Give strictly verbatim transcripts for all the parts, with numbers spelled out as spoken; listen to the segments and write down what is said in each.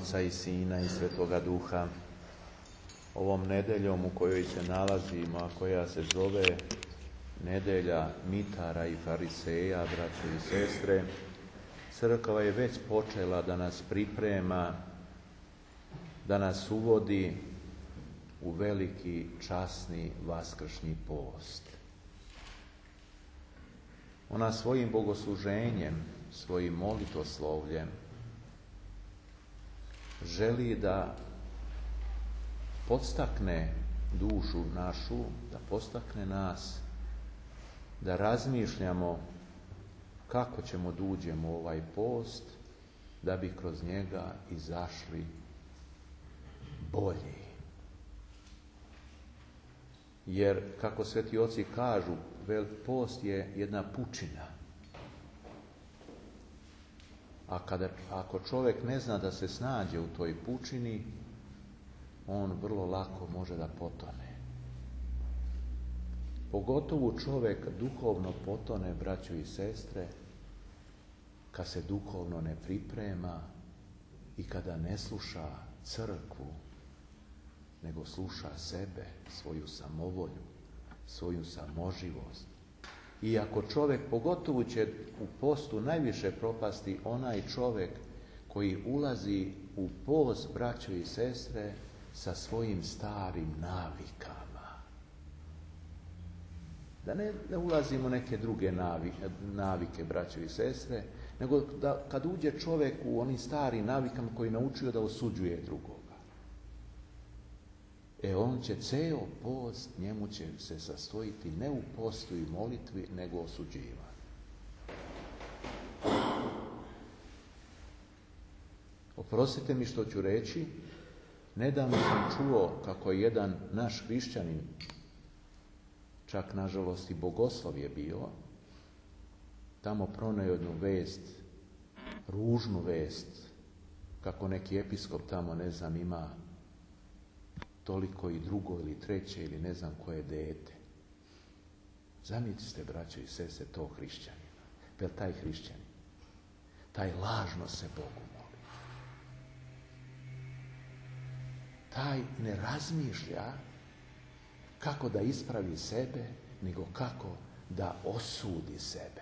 Oca i Sina i Svetoga Duha. Ovom nedeljom u kojoj se nalazimo, a koja se zove Nedelja mitara i fariseja, braćo i sestre, crkva je već počela da nas priprema, da nas uvodi u veliki časni vaskršnji post. Ona svojim bogosluženjem, svojim molitoslovljem želi da podstakne dušu našu, da podstakne nas, da razmišljamo kako ćemo da uđemo u ovaj post, da bi kroz njega izašli bolji. Jer, kako sveti oci kažu, post je jedna pučina. A kada, ako čovjek ne zna da se snađe u toj pučini, on vrlo lako može da potone. Pogotovo čovjek duhovno potone, braćo i sestre, kad se duhovno ne priprema i kada ne sluša crkvu, nego sluša sebe, svoju samovolju, svoju samoživost. I ako čovjek, pogotovo će u postu najviše propasti onaj čovjek koji ulazi u post, braćo i sestre, sa svojim starim navikama. Da ne, ne ulazimo u neke druge navike, navike, braćo i sestre, nego da kad uđe čovjek u onim starim navikama koji je naučio da osuđuje drugoga. E on će ceo post, njemu će se sastojiti ne u postu i molitvi, nego osuđivanju. Oprostite mi što ću reći, nedavno sam čuo kako je jedan naš hrišćanin, čak nažalost i bogoslov je bio, tamo proneo jednu vest, ružnu vest, kako neki episkop tamo, ne znam, ima toliko i drugo ili treće ili ne znam koje dete. Zamislite, braćo i sestre, to hrišćanina. Jer taj hrišćanin, taj lažno se Bogu moli. Taj ne razmišlja kako da ispravi sebe, nego kako da osudi sebe.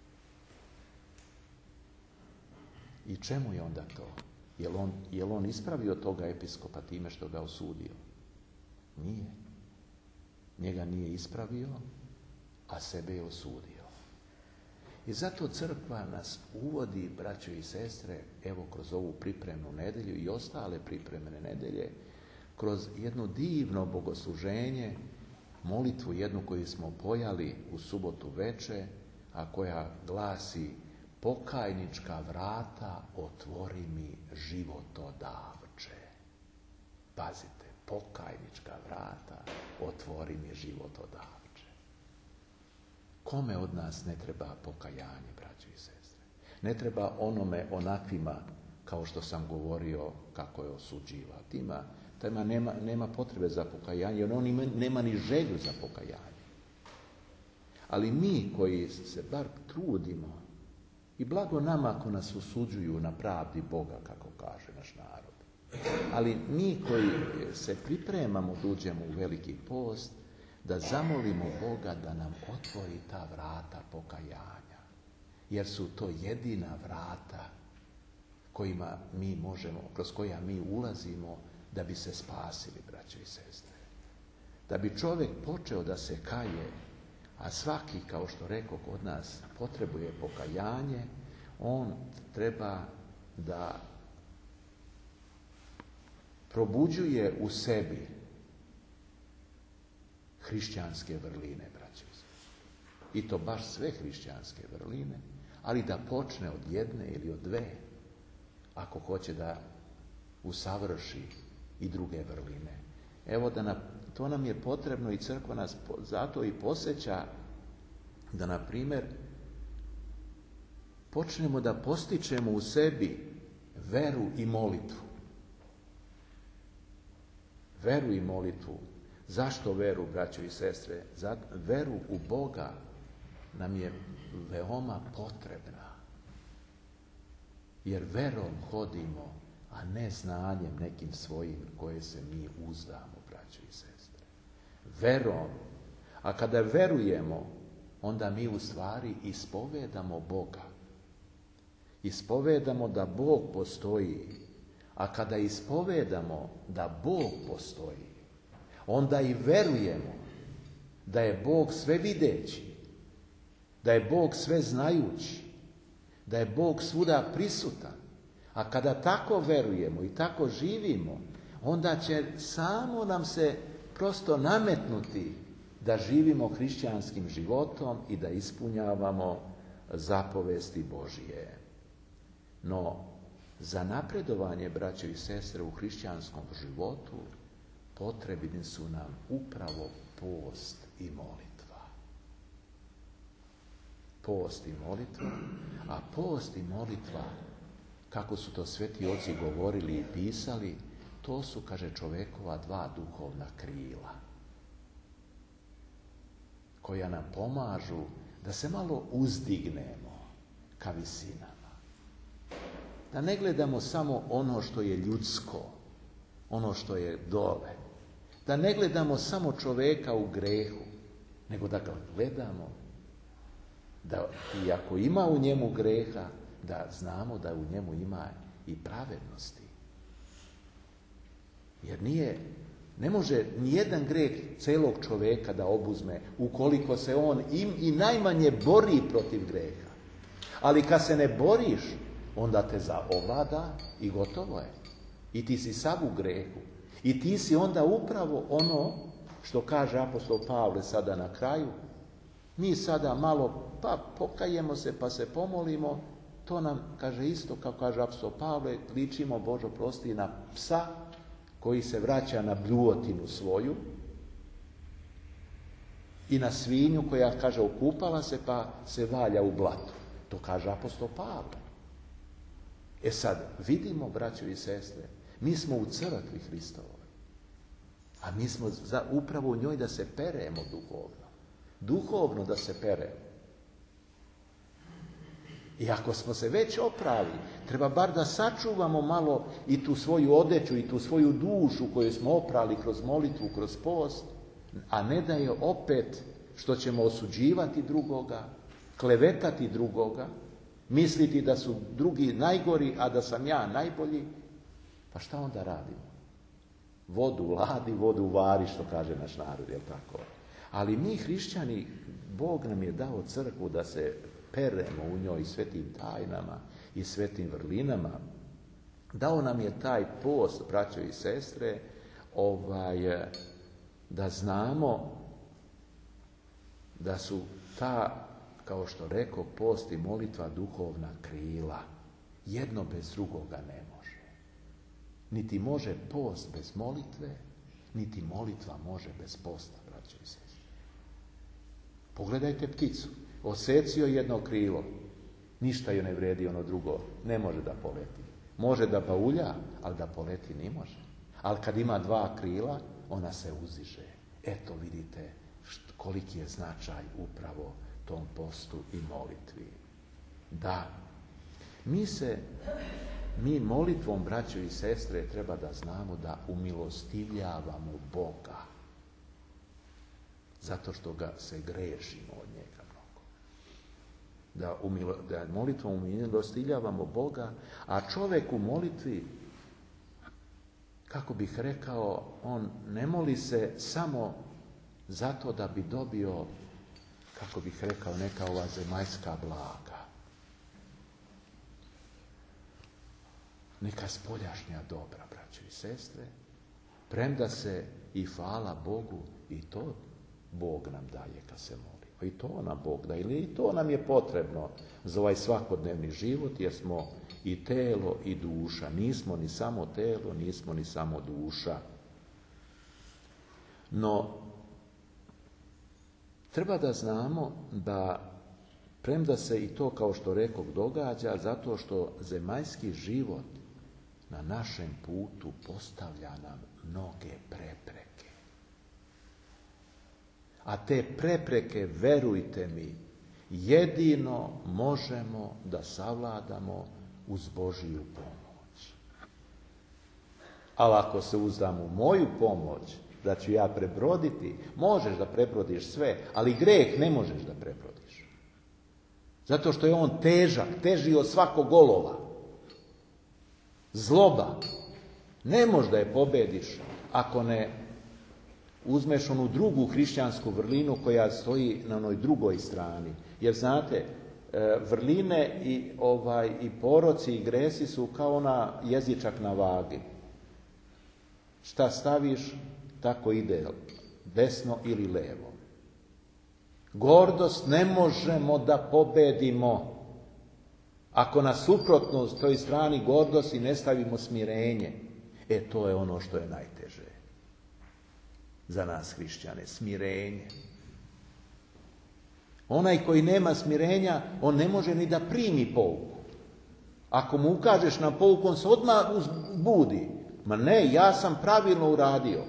I čemu je onda to? Jel on, jel on ispravio toga episkopa time što ga osudio? Nije. Njega nije ispravio, a sebe je osudio. I zato crkva nas uvodi, braćo i sestre, evo kroz ovu pripremnu nedelju i ostale pripremne nedelje, kroz jedno divno bogosluženje, molitvu jednu koju smo pojali u subotu veče, a koja glasi: pokajnička vrata otvori mi životodavče. Pazite, pokajnička vrata otvori mi životodavče. Kome od nas ne treba pokajanje, braćo i sestre? Ne treba onome onakvima, kao što sam govorio, kako je osuđivao. Tima, tima nema, nema potrebe za pokajanje, jer on ima, nema ni želju za pokajanje. Ali mi koji se bar trudimo, i blago nama ako nas osuđuju na pravdi Boga, kako kaže naš narod. Ali mi koji se pripremamo da uđemo u veliki post, da zamolimo Boga da nam otvori ta vrata pokajanja. Jer su to jedina vrata kojima mi možemo, kroz koja mi ulazimo da bi se spasili, braćo i sestre. Da bi čovjek počeo da se kaje, a svaki, kao što rekoh, od nas potrebuje pokajanje, on treba da probuđuje u sebi hrišćanske vrline, braćo i sestre. I to baš sve hrišćanske vrline, ali da počne od jedne ili od dve, ako hoće da usavrši i druge vrline. Evo, da na, to nam je potrebno i crkva nas zato i posjeća da, na primjer, počnemo da postičemo u sebi veru i molitvu. Veru i molitvu. Zašto veru, braćo i sestre? Zato, veru u Boga nam je veoma potrebna. Jer verom hodimo, a a ne znanjem nekim svojim koje se mi uzdamo, braćo i sestre. Verom. A kada verujemo, onda mi u stvari ispovedamo Boga. Ispovedamo da Bog postoji. A kada ispovedamo da Bog postoji, onda i verujemo da je Bog sve videći, da je Bog sve znajući, da je Bog svuda prisutan. A kada tako verujemo i tako živimo, onda će samo nam se prosto nametnuti da živimo hrišćanskim životom i da ispunjavamo zapovesti Božije. No, za napredovanje, braćo i sestre, u hrišćanskom životu potrebni su nam upravo post i molitva. Post i molitva, a post i molitva, kako su to sveti oci govorili i pisali, to su, kaže, čovekova dva duhovna krila, koja nam pomažu da se malo uzdignemo ka visinama. Da ne gledamo samo ono što je ljudsko, ono što je dole. Da ne gledamo samo čoveka u grehu, nego da ga gledamo, da i ako ima u njemu greha, da znamo da u njemu ima i pravednosti. Jer nije, ne može nijedan greh celog čoveka da obuzme ukoliko se on im i najmanje bori protiv greha. Ali kad se ne boriš, onda te zaovlada i gotovo je. I ti si sav u grehu. I ti si onda upravo ono što kaže apostol Pavle sada na kraju. Mi sada malo pa pokajemo se pa se pomolimo. To nam, kaže, isto kao kaže apostol Pavle, ličimo, Bože oprosti, na psa koji se vraća na bljuvotinu svoju i na svinju koja, kaže, okupala se pa se valja u blatu. To kaže apostol Pavle. E sad, vidimo, braćo i sestre, mi smo u crkvi Hristovoj, a mi smo za, upravo u njoj da se peremo duhovno. Duhovno da se peremo. I ako smo se već oprali, treba bar da sačuvamo malo i tu svoju odeću i tu svoju dušu koju smo oprali kroz molitvu, kroz post, a ne da je opet što ćemo osuđivati drugoga, klevetati drugoga, misliti da su drugi najgori, a da sam ja najbolji. Pa šta onda radimo? Vodu ladi, vodu vari, što kaže naš narod, jel tako? Ali mi hrišćani, Bog nam je dao crkvu da se peremo u njoj svetim tajnama i svetim vrlinama. Dao nam je taj post, braćo i sestre, ovaj, da znamo da su ta, kao što rekao, post i molitva duhovna krila. Jedno bez drugoga ne može. Niti može post bez molitve, niti molitva može bez posta, braćo i sestre. Pogledajte pticu. Osecio jedno krilo. Ništa joj ne vredi ono drugo. Ne može da poleti. Može da baulja, ali da poleti ne može. Ali kad ima dva krila, ona se uziže. Eto vidite koliki je značaj upravo tom postu i molitvi. Da, mi se, mi molitvom, braćo i sestre, treba da znamo da umilostivljavamo Boga. Zato što ga se grešimo od njega mnogo. Da, umilo, da molitvom umilostivljavamo Boga, a čovjek u molitvi, kako bih rekao, on ne moli se samo zato da bi dobio, kako bih rekao, neka ova zemaljska blaga. Neka spoljašnja dobra, braćo i sestre, premda se i hvala Bogu i to Bog nam daje kad se moli. I to nam Bog daje. Ili i to nam je potrebno za ovaj svakodnevni život, jer smo i telo i duša. Nismo ni samo telo, nismo ni samo duša. No, treba da znamo da, premda se i to, kao što rekoh, događa, zato što zemaljski život na našem putu postavlja nam mnoge prepreke. A te prepreke, verujte mi, jedino možemo da savladamo uz Božiju pomoć. Ali ako se uzdam u moju pomoć, da ću ja prebroditi, možeš da prebrodiš sve, ali greh ne možeš da prebrodiš. Zato što je on težak, teži od svakog olova. Zloba. Ne možeš da je pobediš ako ne uzmeš onu drugu hrišćansku vrlinu koja stoji na onoj drugoj strani. Jer znate, vrline i, ovaj, i poroci i gresi su kao ona jezičak na vagi. Šta staviš, tako ide, desno ili levo. Gordost ne možemo da pobedimo ako na suprotno toj strani gordosti ne stavimo smirenje. E, to je ono što je najteže za nas hrišćane, smirenje. Onaj koji nema smirenja, on ne može ni da primi pouku. Ako mu ukažeš na pouku, on se odmah uzbudi. Ma ne, ja sam pravilno uradio.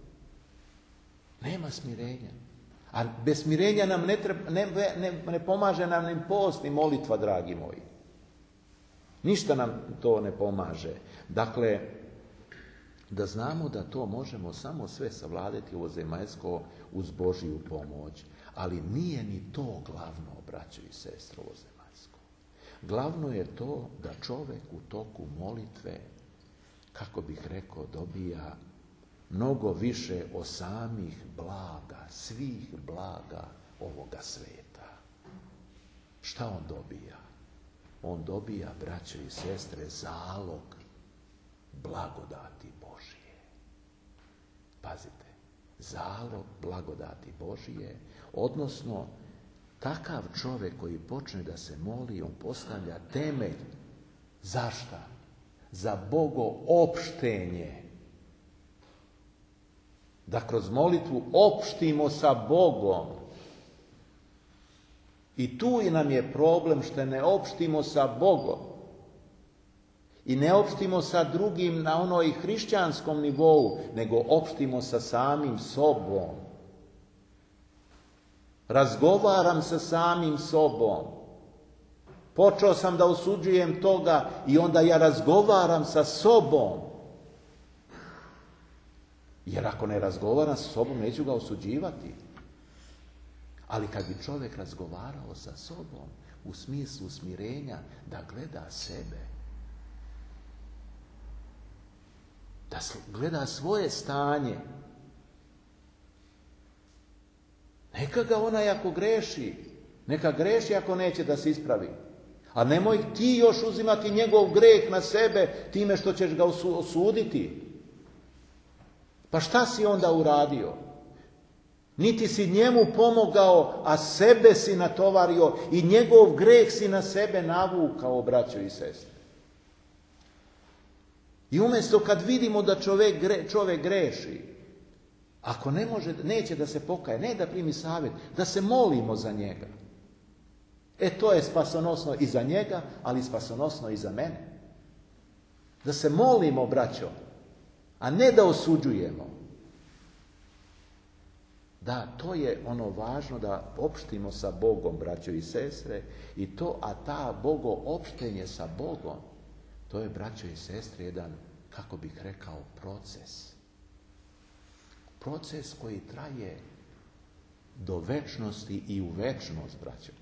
Nema smirenja. A bez smirenja nam ne, treba, ne, ne, ne pomaže nam ni post ni molitva, dragi moji. Ništa nam to ne pomaže. Dakle, da znamo da to možemo samo sve savladati ovo zemaljsko uz Božiju pomoć. Ali nije ni to glavno, braćo i sestre, ovo zemaljsko. Glavno je to da čovjek u toku molitve, kako bih rekao, dobija mnogo više o samih blaga, svih blaga ovoga sveta. Šta on dobija? On dobija, braćo i sestre, zalog blagodati Božije. Pazite, zalog blagodati Božije, odnosno takav čovjek koji počne da se moli, on postavlja temelj. Zašta? Za bogoopštenje. Da kroz molitvu opštimo sa Bogom. I tu nam je problem što ne opštimo sa Bogom. I ne opštimo sa drugim na onoj hrišćanskom nivou, nego opštimo sa samim sobom. Razgovaram sa samim sobom. Počeo sam da osuđujem toga i onda ja razgovaram sa sobom. Jer ako ne razgovaram sa sobom, neću ga osuđivati. Ali kad bi čovjek razgovarao sa sobom u smislu smirenja, da gleda sebe, da gleda svoje stanje, neka ga onaj ako greši, neka greši ako neće da se ispravi. A nemoj ti još uzimati njegov greh na sebe time što ćeš ga osuditi. Pa šta si onda uradio? Niti si njemu pomogao, a sebe si natovario i njegov greh si na sebe navukao, braćo i sestre. I umjesto kad vidimo da čovjek, gre, čovjek greši, ako ne može, neće da se pokaje, ne da primi savjet, da se molimo za njega. E to je spasonosno i za njega, ali spasonosno i za mene. Da se molimo, braćo, a ne da osuđujemo. Da, to je ono važno da opštimo sa Bogom, braćo i sestre, i to, a ta Bogo opštenje sa Bogom, to je, braćo i sestre, jedan, kako bih rekao, proces. Proces koji traje do večnosti i u večnost, braćo.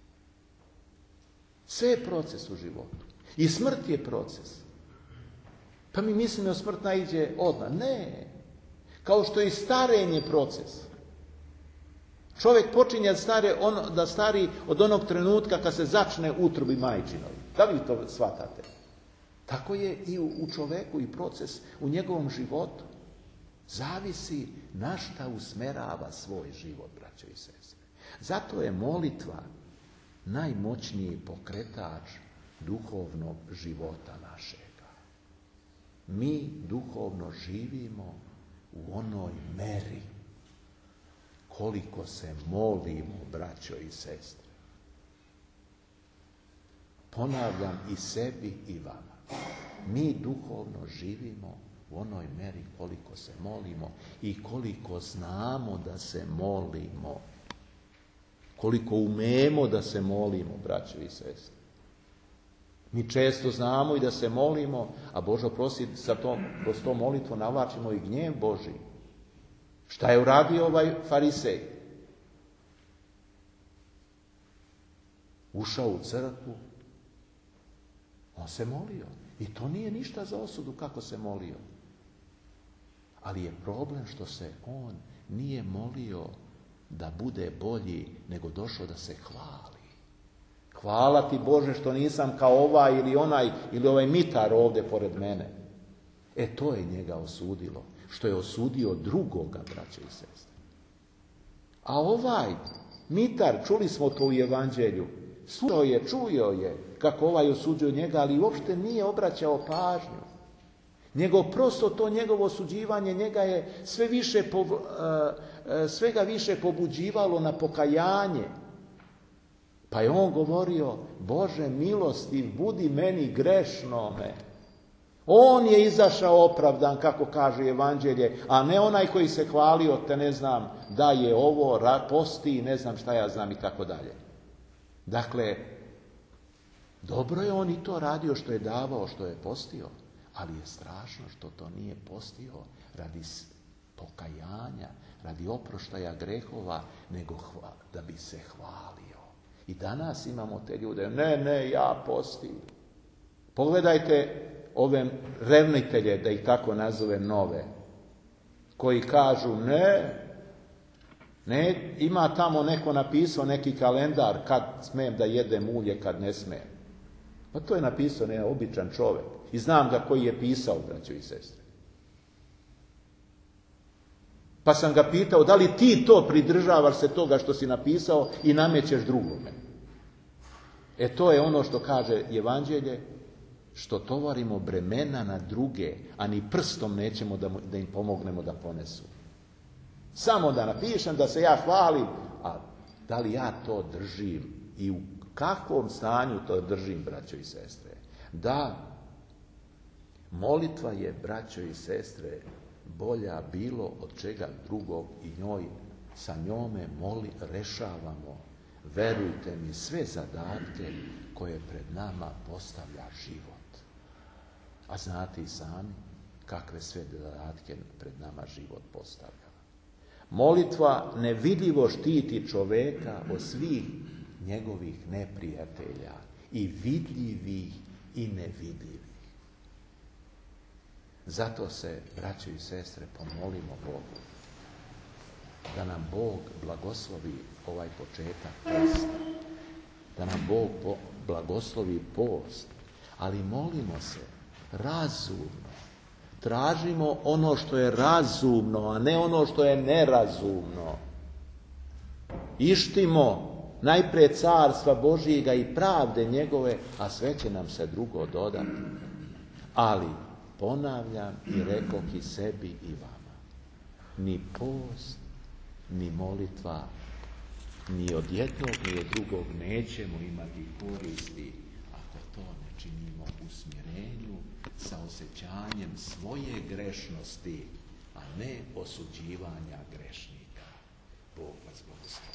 Sve je proces u životu. I smrt je proces. Pa mi mislimo da smrt naiđe odmah. Ne. Kao što je i starenje proces. Čovjek počinje stare, on, da stari od onog trenutka kad se začne utrobi majčinovi. Da li to shvatate? Tako je i u, u čovjeku i proces u njegovom životu. Zavisi na šta usmerava svoj život, braćo i sestre. Zato je molitva najmoćniji pokretač duhovnog života našega. Mi duhovno živimo u onoj meri koliko se molimo, braćo i sestre. Ponavljam i sebi i vama. Mi duhovno živimo u onoj meri koliko se molimo i koliko znamo da se molimo. Koliko umemo da se molimo, braćo i sestre. Mi često znamo i da se molimo, a Bože oprosti, sa tom, kroz to molitvu navlačimo i gnjev Božji. Šta je uradio ovaj farisej? Ušao u crkvu, on se molio. I to nije ništa za osudu kako se molio. Ali je problem što se on nije molio da bude bolji, nego došao da se hvali. Hvala ti Bože što nisam kao ovaj ili onaj ili ovaj mitar ovdje pored mene. E to je njega osudilo. Što je osudio drugoga, braće i sestre. A ovaj mitar, čuli smo to u evanđelju, slušao je, čuo je kako ovaj osuđuje njega, ali uopšte nije obraćao pažnju. Njegov prosto to njegovo osuđivanje njega je sve više, svega više pobuđivalo na pokajanje. Pa je on govorio, Bože milostiv, budi meni grešnome. On je izašao opravdan, kako kaže evanđelje, a ne onaj koji se hvalio, te ne znam, da je ovo, posti, ne znam šta ja znam i tako dalje. Dakle, dobro je on i to radio što je davao, što je postio, ali je strašno što to nije postio radi pokajanja, radi oproštaja grehova, nego hva, da bi se hvalio. I danas imamo te ljude, ne, ne, ja postim. Pogledajte ove revnitelje, da ih tako nazovem, nove, koji kažu ne, ne, ima tamo neko napisao neki kalendar kad smem da jedem ulje, kad ne smem. Pa to je napisao ne običan čovjek. I znam ga koji je pisao, braćo i sestre. Pa sam ga pitao, da li ti to pridržavaš se toga što si napisao i namećeš drugome? E to je ono što kaže evanđelje, što tovarimo bremena na druge, a ni prstom nećemo da, da im pomognemo da ponesu. Samo da napišem, da se ja hvalim, a da li ja to držim i u kakvom stanju to držim, braćo i sestre? Da, molitva je, braćo i sestre, bolja bilo od čega drugog i njoj, sa njome moli, rešavamo, verujte mi, sve zadatke koje pred nama postavlja život. A znate i sami kakve sve zadatke pred nama život postavlja. Molitva nevidljivo štiti čoveka od svih njegovih neprijatelja, i vidljivih i nevidljivih. Zato se, braćo i sestre, pomolimo Bogu da nam Bog blagoslovi ovaj početak posta, da nam Bog blagoslovi post, ali molimo se razumno. Tražimo ono što je razumno, a ne ono što je nerazumno. Ištimo najprije carstva Božijega i pravde njegove, a sve će nam se drugo dodati. Ali, ponavljam i rekoh i sebi i vama, ni post, ni molitva, ni od jednog, ni od drugog nećemo imati koristi ako to ne činimo u smirenju, sa osjećanjem svoje grešnosti, a ne osuđivanja grešnika. Bog vas blagoslovi.